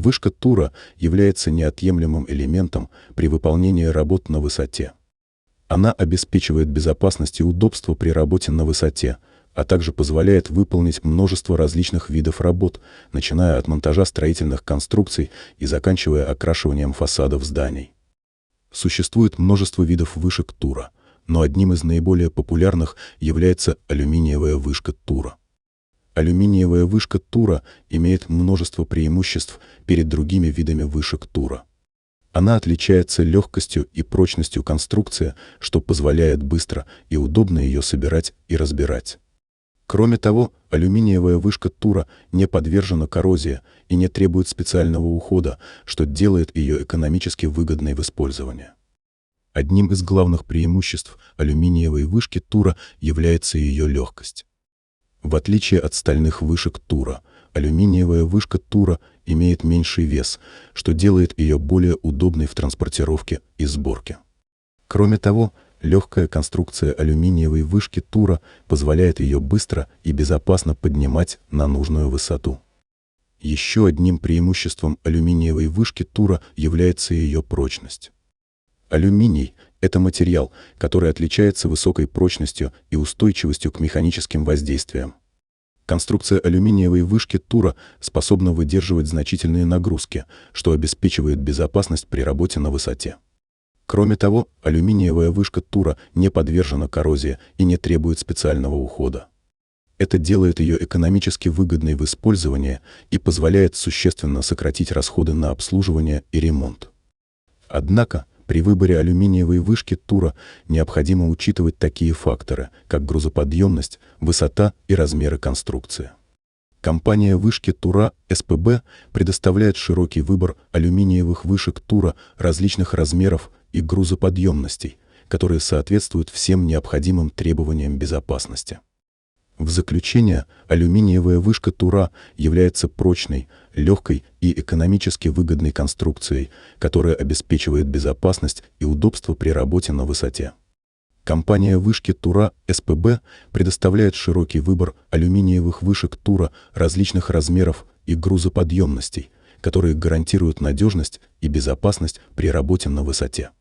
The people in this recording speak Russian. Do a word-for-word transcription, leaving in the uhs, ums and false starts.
Вышка Тура является неотъемлемым элементом при выполнении работ на высоте. Она обеспечивает безопасность и удобство при работе на высоте, а также позволяет выполнить множество различных видов работ, начиная от монтажа строительных конструкций и заканчивая окрашиванием фасадов зданий. Существует множество видов вышек Тура, но одним из наиболее популярных является алюминиевая вышка Тура. Алюминиевая вышка Тура имеет множество преимуществ перед другими видами вышек Тура. Она отличается легкостью и прочностью конструкции, что позволяет быстро и удобно ее собирать и разбирать. Кроме того, алюминиевая вышка Тура не подвержена коррозии и не требует специального ухода, что делает ее экономически выгодной в использовании. Одним из главных преимуществ алюминиевой вышки Тура является ее легкость. В отличие от стальных вышек Тура, алюминиевая вышка Тура имеет меньший вес, что делает ее более удобной в транспортировке и сборке. Кроме того, легкая конструкция алюминиевой вышки Тура позволяет ее быстро и безопасно поднимать на нужную высоту. Еще одним преимуществом алюминиевой вышки Тура является ее прочность. Алюминий – это материал, который отличается высокой прочностью и устойчивостью к механическим воздействиям. Конструкция алюминиевой вышки Тура способна выдерживать значительные нагрузки, что обеспечивает безопасность при работе на высоте. Кроме того, алюминиевая вышка Тура не подвержена коррозии и не требует специального ухода. Это делает ее экономически выгодной в использовании и позволяет существенно сократить расходы на обслуживание и ремонт. Однако, при выборе алюминиевой вышки Тура необходимо учитывать такие факторы, как грузоподъемность, высота и размеры конструкции. Компания вышки Тура эс пэ бэ предоставляет широкий выбор алюминиевых вышек Тура различных размеров и грузоподъемностей, которые соответствуют всем необходимым требованиям безопасности. В заключение, алюминиевая вышка Тура является прочной, легкой и экономически выгодной конструкцией, которая обеспечивает безопасность и удобство при работе на высоте. Компания вышки Тура эс пэ бэ предоставляет широкий выбор алюминиевых вышек Тура различных размеров и грузоподъемностей, которые гарантируют надежность и безопасность при работе на высоте.